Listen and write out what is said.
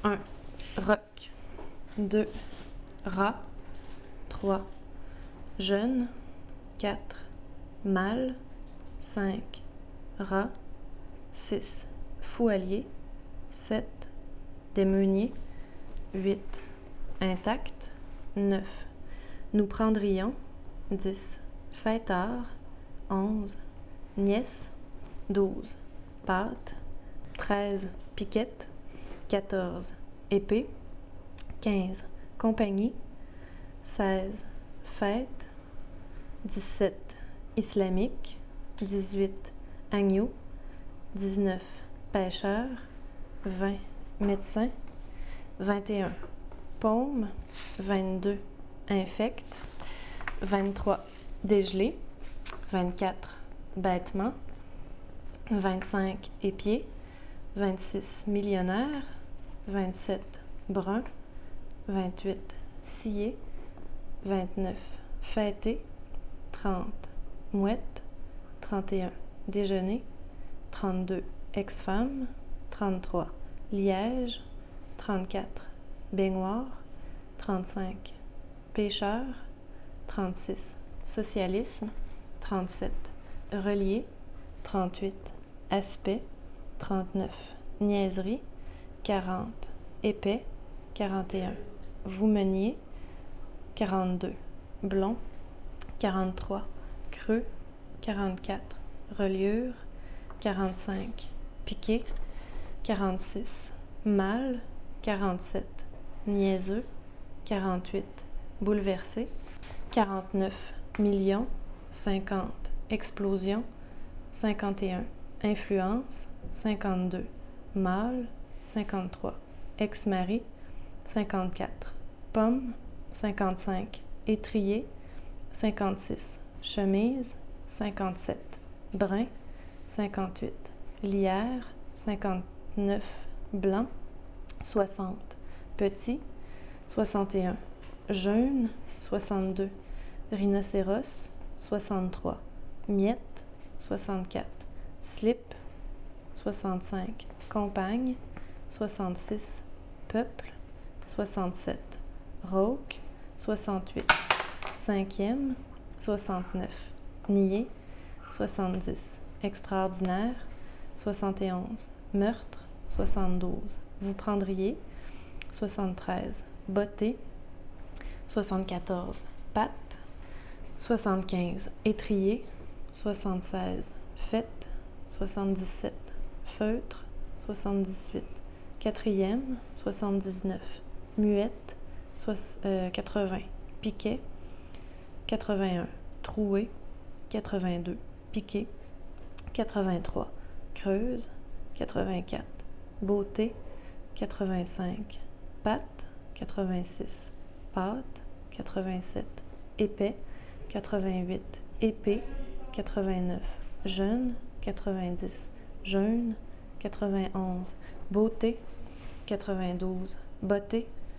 1. Roc. 2. Rat. 3. Jeune. 4. Mâle. 5. Rat. 6. Foualier. 7. Des meuniers. 8. Intact. 9. Nous prendrions. 10. Fêtard. 11. Nièce. 12. Pâte. 13. Piquette. 14. Épée. 15. Compagnie. 16. Fête. 17. Islamique. 18. Agneau. 19. Pêcheur. 20. Médecin. 21. Paume. 22. Infect. 23. Dégelé. 24. Bêtement. 25. Épier. 26. Millionnaire. 27. Brun. 28. Scié. 29. Fêté. 30. Mouette. 31. Déjeuner. 32. Ex-femme. 33. Liège. 34. Baignoire. 35. Pêcheur. 36. Socialisme. 37. Relier. 38. Aspect. 39. Niaiserie. 40. Épais. 41. Vous meniez. 42. Blond. 43. Creux. 44. Reliure. 45. Piqué. 46. Mâle. 47. Niaiseux. 48. Bouleversé. 49. Million. 50. Explosion. 51. Influence. 52. Mâle. 53. Ex-mari. 54. Pomme. 55. Étrier. 56. Chemise. 57. Brun. 58. Lierre. 59. Blanc. 60. Petit. 61. Jaune. 62. Rhinocéros. 63. Miette. 64. Slip. 65. Compagne. 66. Peuple. 67. Rauque. 68. Cinquième. 69. Nier. 70. Extraordinaire. 71. Meurtre. 72. Vous prendriez. 73. Beauté. 74. Patte. 75. Étrier. 76. Fête. 77. Feutre. 78. Quatrième. 79. Muette. 80. Piquet. 81. Troué. 82. Piqué. 83. Creuse. 84. Beauté. 85. Pâte. 86. Pâte. 87. Épais. 88. Épée. 89. Jeune. 90. Jeune. 91. Beauté. 92. Beauté.